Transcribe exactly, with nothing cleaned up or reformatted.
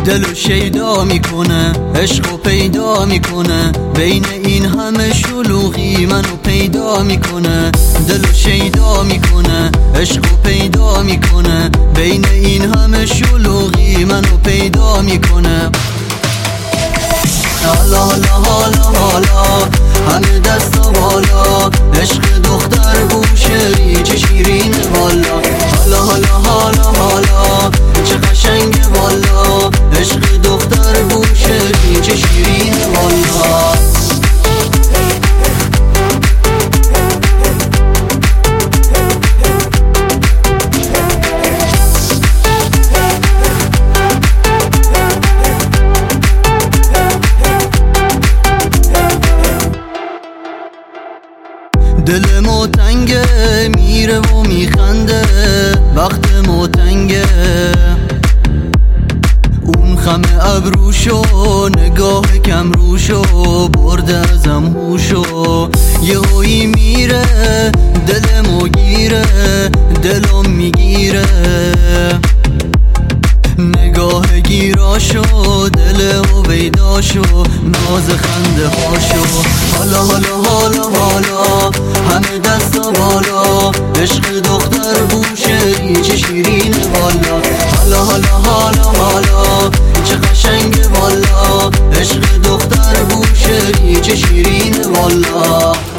دلو شیدا میکنه، عشقو پیدا میکنه، بین این همه شلوغی منو پیدا میکنه. دلو شیدا میکنه، عشقو پیدا میکنه، بین این همه شلوغی منو پیدا میکنه. حالا حالا حالا حالا همه دستا بالا، عشق دختر بوشهری چه شیرین والا. حالا حالا حالا حالا چه قشنگ والا، عشق دختر بوشهری چه شیرین والا. دل ما تنگه میره و میخنده، وقت ما تنگه. اون خم ابروشو نگاه کم روشو برده ازم هوشو، یه هایی میره دل ما گیره، دلم میگیره. نگاه گیراشو دل هویداشو ناز خنده هاشو. حالا حالا حالا حالا همه دستا بالا، عشق دختر بوشهری چه شیرین والا. حالا حالا حالا حالا چه قشنگ والا، عشق دختر بوشهری چه شیرین والا.